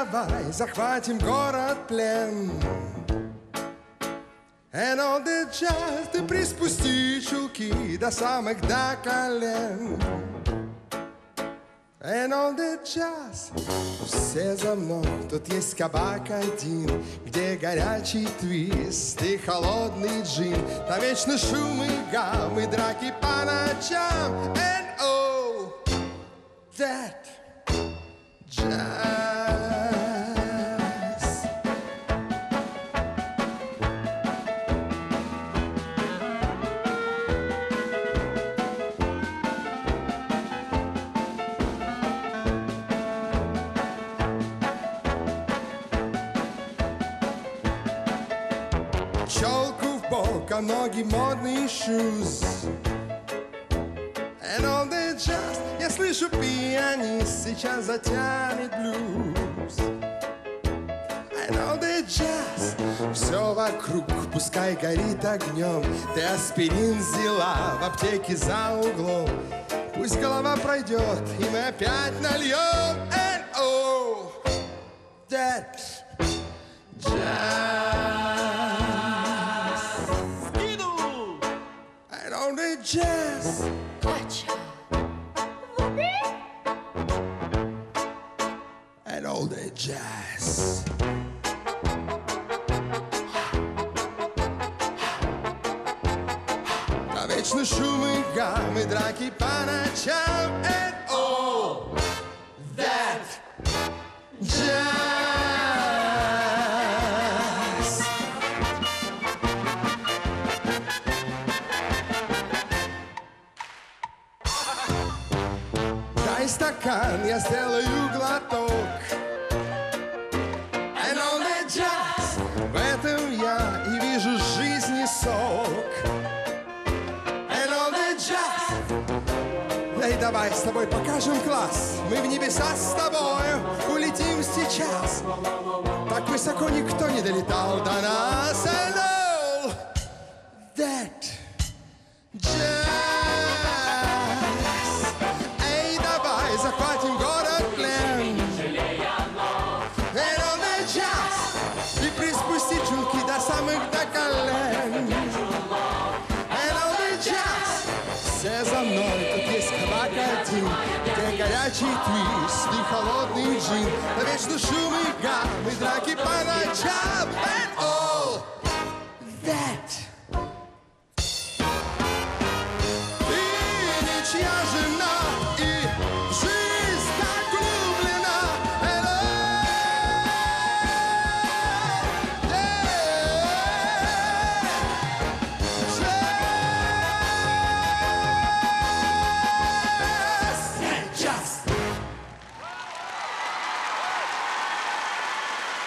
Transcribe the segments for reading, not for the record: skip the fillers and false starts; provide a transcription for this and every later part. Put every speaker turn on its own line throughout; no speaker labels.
давай захватим город в плен. And all the jazz, ты приспусти чулки до самых до колен. And all the jazz, все за мной. Тут есть кабак один, где горячий твист и холодный джин. Там вечно шум и гам, и драки по ночам. And oh, that jazz. Челку в бок, а ноги модный shoes. And all the jazz, я слышу пианист, сейчас затянет блюз. And all the jazz, все вокруг, пускай горит огнем. Ты аспирин взяла в аптеке за углом. Пусть голова пройдет, и мы опять нальем. And oh, that jazz. And all the jazz. And all the jazz. А вечно шум и гам, и драки по ночам. And all that jazz. Дай стакан, я сделаю глоток. And all the jazz, в этом я и вижу жизни сок. And all the jazz, эй, давай с тобой покажем класс. Мы в небеса с тобою улетим сейчас. Так высоко никто не долетал до нас. And all that jazz. Захватим город в плен. And all the jazz, и приспусти чулки до самых до колен. And all the jazz, все за мной, тут есть кабак один, где горячий твист и холодный джин. Да вечно шум и гам, и драки по ночам. And all that. Ты ничья жена.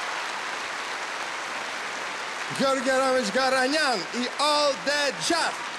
Георгий Аронович Горонян и All That Jazz.